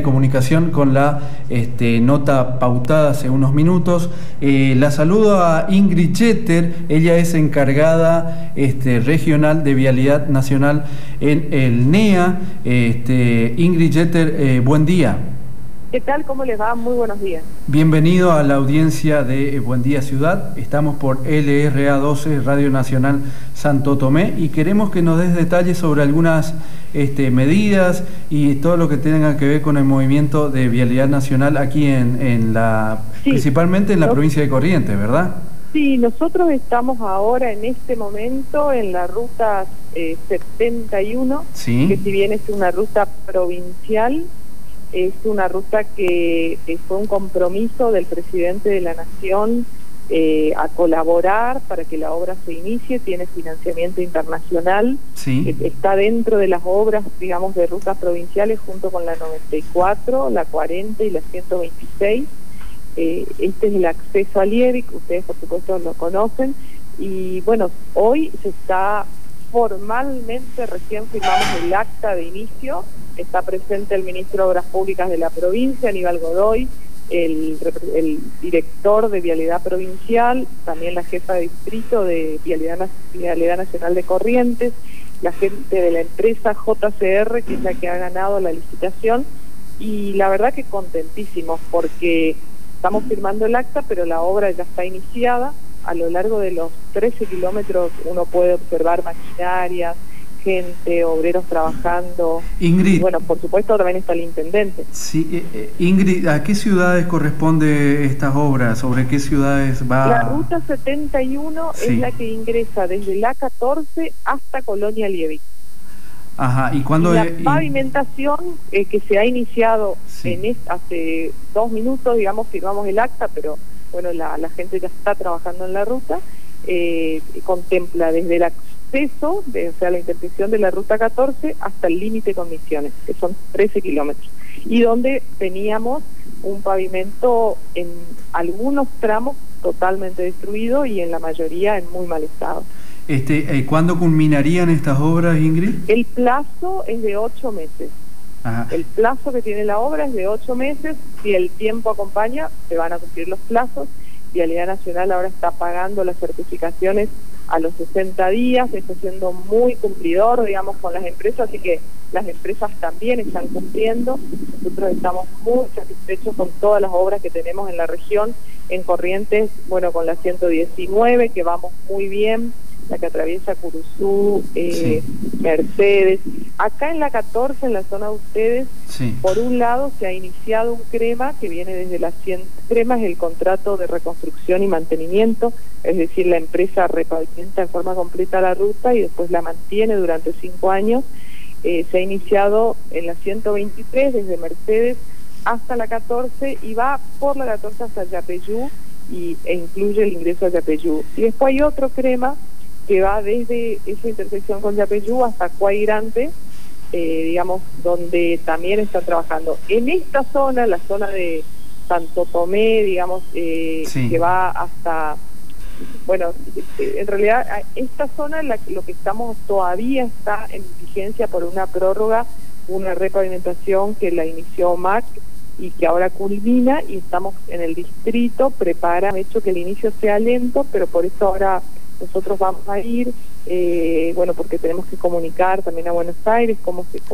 comunicación con la nota pautada hace unos minutos. La saludo a Ingrid Jeter, ella es encargada regional de Vialidad Nacional en el NEA. Ingrid Jeter, buen día. ¿Qué tal? ¿Cómo les va? Muy buenos días. Bienvenido a la audiencia de Buen Día Ciudad. Estamos por LRA 12, Radio Nacional Santo Tomé, y queremos que nos des detalles sobre algunas medidas y todo lo que tenga que ver con el movimiento de Vialidad Nacional aquí principalmente en la provincia de Corrientes, ¿verdad? Sí, nosotros estamos ahora en este momento en la ruta 71, ¿sí? Que si bien es una ruta provincial, es una ruta que fue un compromiso del presidente de la Nación a colaborar para que la obra se inicie, tiene financiamiento internacional, ¿sí? Está dentro de las obras, digamos, de rutas provinciales junto con la 94, la 40 y la 126. Este es el acceso a Liebig, ustedes por supuesto lo conocen, y bueno, hoy se está formalmente, recién firmamos el acta de inicio. Está presente el ministro de Obras Públicas de la provincia, Aníbal Godoy, el director de Vialidad Provincial, también la jefa de distrito de Vialidad Nacional de Corrientes, la gente de la empresa JCR, que es la que ha ganado la licitación, y la verdad que contentísimos porque estamos firmando el acta, pero la obra ya está iniciada. A lo largo de los 13 kilómetros uno puede observar maquinarias, gente, obreros trabajando. Ingrid, y bueno, por supuesto también está el intendente. Sí, Ingrid, ¿a qué ciudades corresponde estas obras? ¿Sobre qué ciudades va? La ruta 71 sí. Es la que ingresa desde la 14 hasta Colonia Liebig. Ajá, ¿y cuándo? La pavimentación que se ha iniciado sí. Hace 2 minutos, digamos, firmamos el acta, pero bueno, la gente ya está trabajando en la ruta, contempla desde el acceso, o sea, la intersección de la ruta 14 hasta el límite con Misiones, que son 13 kilómetros, y donde teníamos un pavimento en algunos tramos totalmente destruido y en la mayoría en muy mal estado. ¿Cuándo culminarían estas obras, Ingrid? El plazo es de 8 meses. Ajá. El plazo que tiene la obra es de 8 meses. Si el tiempo acompaña, se van a cumplir los plazos. Vialidad Nacional ahora está pagando las certificaciones a los 60 días, está siendo muy cumplidor, digamos, con las empresas, así que las empresas también están cumpliendo. Nosotros estamos muy satisfechos con todas las obras que tenemos en la región. En Corrientes, bueno, con la 119, que vamos muy bien, la que atraviesa Curuzú, sí. Mercedes. Acá en la 14, en la zona de ustedes, sí. Por un lado se ha iniciado un CREMA que viene desde la 100. CREMA es el contrato de reconstrucción y mantenimiento, es decir, la empresa repavimenta en forma completa la ruta y después la mantiene durante 5 años. Se ha iniciado en la 123 desde Mercedes hasta la 14 y va por la 14 hasta Yapeyú e incluye el ingreso a Yapeyú. Y después hay otro CREMA que va desde esa intersección con Yapeyú hasta Cuairante, digamos, donde también están trabajando. En esta zona, la zona de Santo Tomé, digamos, sí. que va hasta, bueno, en realidad esta zona lo que estamos todavía está en vigencia por una prórroga, una repavimentación que la inició MAC y que ahora culmina, y estamos en el distrito, han hecho que el inicio sea lento, pero por eso ahora nosotros vamos a ir, bueno, porque tenemos que comunicar también a Buenos Aires cómo se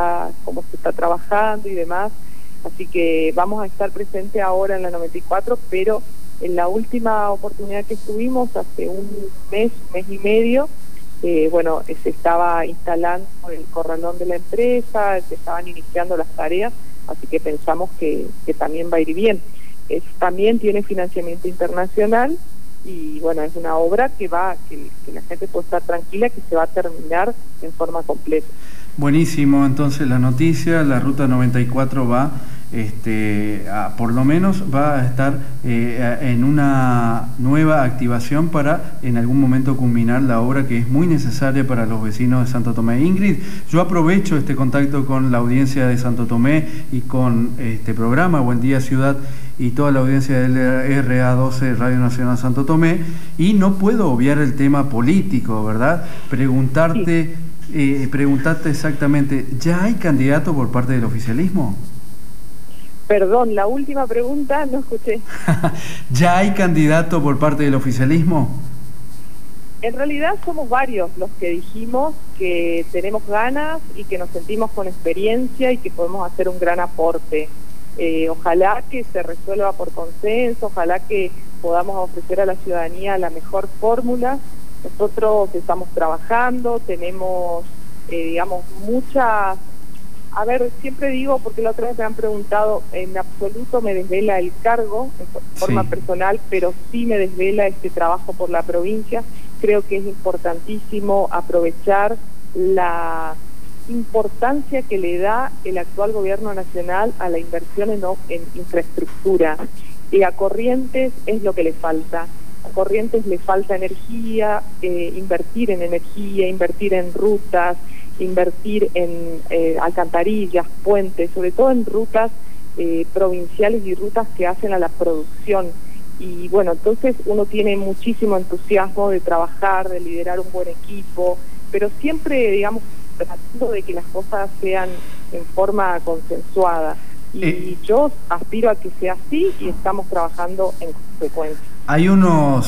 está trabajando y demás, así que vamos a estar presentes ahora en la 94, pero en la última oportunidad que estuvimos, hace un mes y medio, bueno, se estaba instalando el corralón de la empresa, se estaban iniciando las tareas, así que pensamos que también va a ir bien. También tiene financiamiento internacional, y bueno, es una obra que la gente puede estar tranquila que se va a terminar en forma completa. Buenísimo, entonces la noticia, la ruta 94 va, por lo menos va a estar en una nueva activación para en algún momento culminar la obra que es muy necesaria para los vecinos de Santo Tomé. Ingrid, yo aprovecho este contacto con la audiencia de Santo Tomé y con este programa Buen Día Ciudad y toda la audiencia del LRA 12 Radio Nacional Santo Tomé, y no puedo obviar el tema político, ¿verdad? Preguntarte... Sí. Preguntarte exactamente, ¿ya hay candidato por parte del oficialismo? Perdón, la última pregunta no escuché. ¿Ya hay candidato por parte del oficialismo? En realidad somos varios los que dijimos que tenemos ganas y que nos sentimos con experiencia y que podemos hacer un gran aporte. Ojalá que se resuelva por consenso, ojalá que podamos ofrecer a la ciudadanía la mejor fórmula. Nosotros estamos trabajando, tenemos, digamos, muchas... A ver, siempre digo, porque la otra vez me han preguntado, en absoluto me desvela el cargo en forma personal, pero sí me desvela este trabajo por la provincia. Creo que es importantísimo aprovechar la importancia que le da el actual gobierno nacional a la inversión en infraestructura. Y a Corrientes es lo que le falta. A Corrientes le falta energía, invertir en rutas, invertir en alcantarillas, puentes, sobre todo en rutas provinciales y rutas que hacen a la producción. Y bueno, entonces uno tiene muchísimo entusiasmo de trabajar, de liderar un buen equipo, pero siempre, digamos, tratando de que las cosas sean en forma consensuada. Y yo aspiro a que sea así y estamos trabajando en consecuencia. Hay unos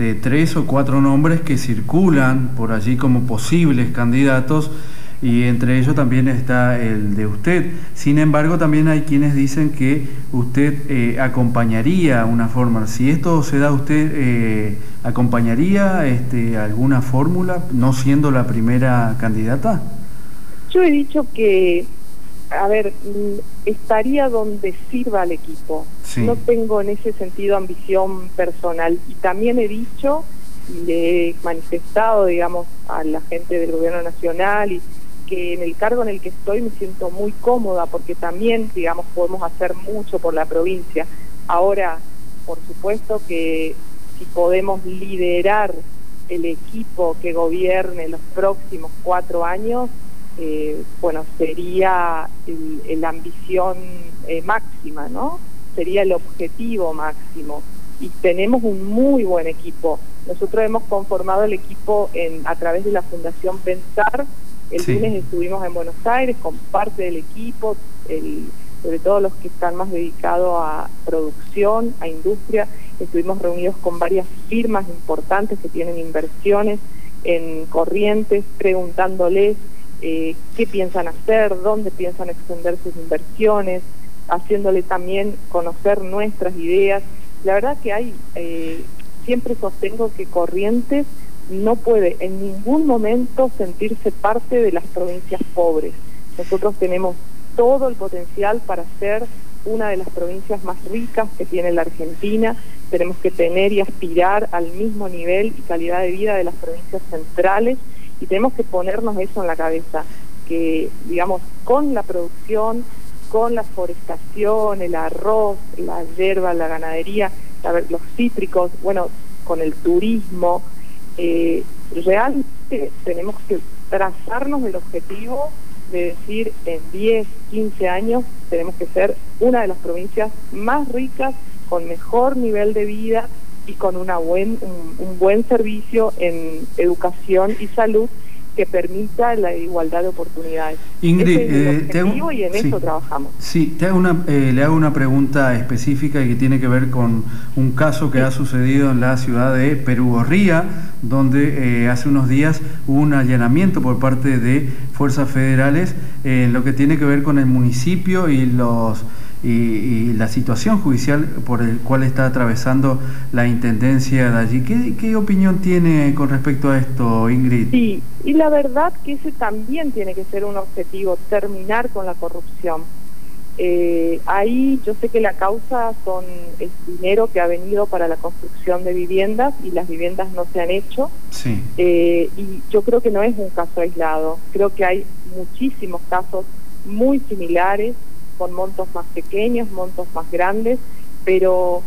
3 o 4 nombres que circulan por allí como posibles candidatos y entre ellos también está el de usted. Sin embargo, también hay quienes dicen que usted acompañaría una fórmula. Si esto se da, ¿usted acompañaría alguna fórmula, no siendo la primera candidata? Yo he dicho que, a ver, estaría donde sirva al equipo. Sí. No tengo en ese sentido ambición personal. Y también he dicho y le he manifestado, digamos, a la gente del gobierno nacional y que en el cargo en el que estoy me siento muy cómoda porque también, digamos, podemos hacer mucho por la provincia. Ahora, por supuesto que si podemos liderar el equipo que gobierne los próximos 4 años, bueno, sería la ambición máxima, ¿no? Sería el objetivo máximo. Y tenemos un muy buen equipo. Nosotros hemos conformado el equipo a través de la Fundación Pensar. El lunes estuvimos en Buenos Aires con parte del equipo, sobre todo los que están más dedicados a producción, a industria. Estuvimos reunidos con varias firmas importantes que tienen inversiones en Corrientes, preguntándoles qué piensan hacer, dónde piensan extender sus inversiones, haciéndole también conocer nuestras ideas. La verdad que siempre sostengo que Corrientes no puede en ningún momento sentirse parte de las provincias pobres. Nosotros tenemos todo el potencial para ser una de las provincias más ricas que tiene la Argentina. Tenemos que tener y aspirar al mismo nivel y calidad de vida de las provincias centrales y tenemos que ponernos eso en la cabeza, que digamos con la producción, con la forestación, el arroz, la hierba, la ganadería, los cítricos, bueno, con el turismo, realmente tenemos que trazarnos el objetivo de decir en 10, 15 años tenemos que ser una de las provincias más ricas, con mejor nivel de vida y con un buen servicio en educación y salud que permita la igualdad de oportunidades. Ingrid, ese es el objetivo y en eso trabajamos. Sí, le hago una pregunta específica y que tiene que ver con un caso que ha sucedido en la ciudad de Perugorría, donde hace unos días hubo un allanamiento por parte de fuerzas federales en lo que tiene que ver con el municipio y la situación judicial por el cual está atravesando la intendencia de allí. ¿Qué opinión tiene con respecto a esto, Ingrid? Sí, y la verdad que ese también tiene que ser un objetivo, terminar con la corrupción. Ahí yo sé que la causa es dinero que ha venido para la construcción de viviendas y las viviendas no se han hecho. Sí. Y yo creo que no es un caso aislado, creo que hay muchísimos casos muy similares, con montos más pequeños, montos más grandes, pero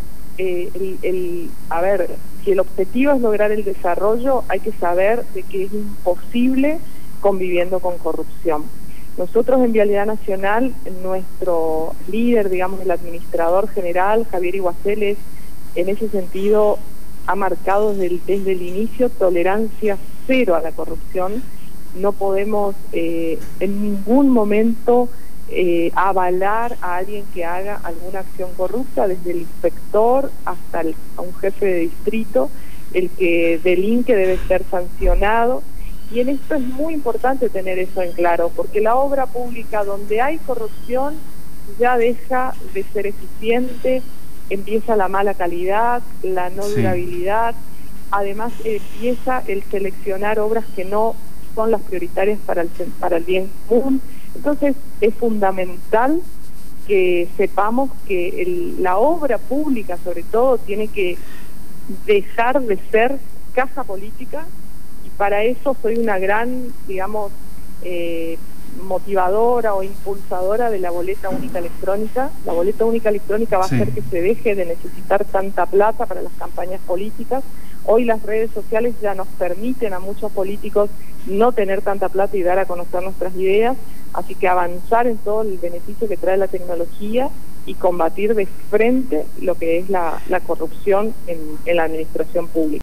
a ver, si el objetivo es lograr el desarrollo, hay que saber de que es imposible conviviendo con corrupción. Nosotros en Vialidad Nacional, nuestro líder, digamos, el administrador general, Javier Iguacel, en ese sentido ha marcado desde el inicio tolerancia cero a la corrupción. No podemos en ningún momento avalar a alguien que haga alguna acción corrupta, desde el inspector hasta a un jefe de distrito. El que delinque debe ser sancionado, y en esto es muy importante tener eso en claro, porque la obra pública donde hay corrupción ya deja de ser eficiente, empieza la mala calidad, la no durabilidad, además empieza el seleccionar obras que no son las prioritarias para el bien común. Entonces es fundamental que sepamos que la obra pública, sobre todo, tiene que dejar de ser caja política, y para eso soy una gran, digamos, motivadora o impulsadora de la boleta única electrónica. La boleta única electrónica va a hacer que se deje de necesitar tanta plata para las campañas políticas. Hoy las redes sociales ya nos permiten a muchos políticos no tener tanta plata y dar a conocer nuestras ideas, así que avanzar en todo el beneficio que trae la tecnología y combatir de frente lo que es la corrupción en la administración pública.